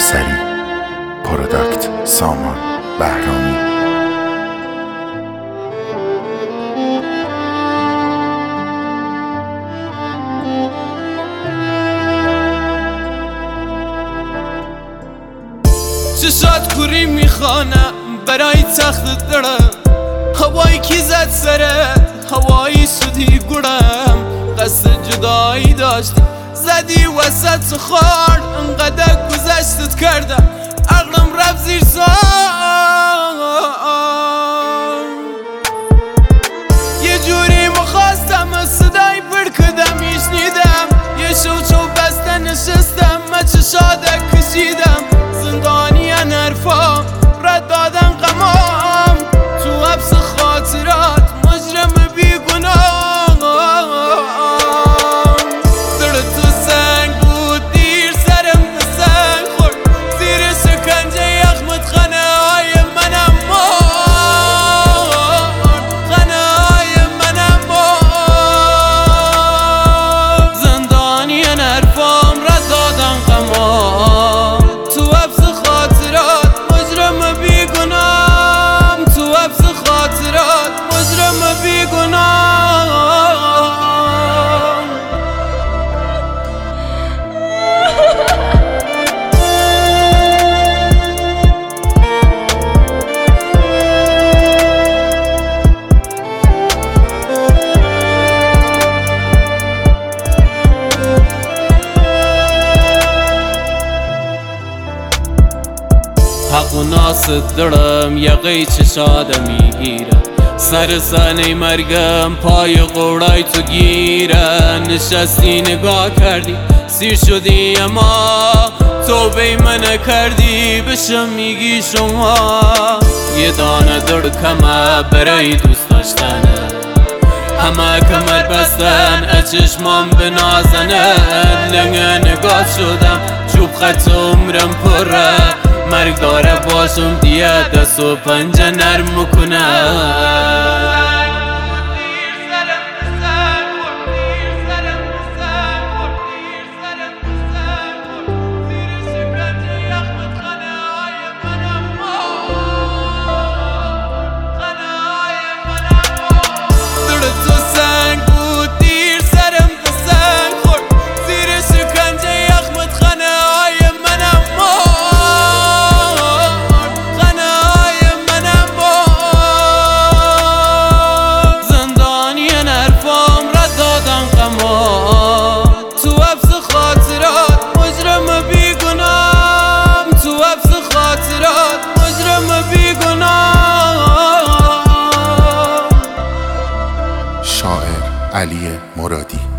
کوسری. پروداکت سامان بهرامی. چشات کوری میخوانم برای تخت دارم، هوایی کی زد سرت، هوایی سودی گرم، قصد جدایی داشتی زدی وسط خورد، انقدر گذشتت کردم عقلم رفت زیر سان. یه جوری مخواستم صدای برکدم میشنیدم، یه شو بسته نشستم من چشادک کشیدم، زندانیان حرفام رد دادن غمام، تو حبس خاطرات مجرم بیگناه. دل تو سنگ بود دیر سرم به سنگ خورد، زیر شکنجه یخمت خانه های منم مرد، خانه های منم مرد، زندانیان حرفام رد دادن غمام، تو حبس خاطرات مجرم بیگناهم، تو حبس خاطرات مجرم بیگناهم. حق و ناست دارم یقه چشاده میگیرم، سر سانه مرگم پای قورای تو گیرم، نشستی نگاه کردی سیر شدی اما توبه من کردی، بشم میگی شما یه دانه در کمه برای دوست داشتنه، همه کمر بستن اچشمام به نازنن، لنگه نگاه شدم چوب خط عمرم پره، مرگ داره باشم دیگه دست و پنجه نرم کنم. شاعر علی مرادی.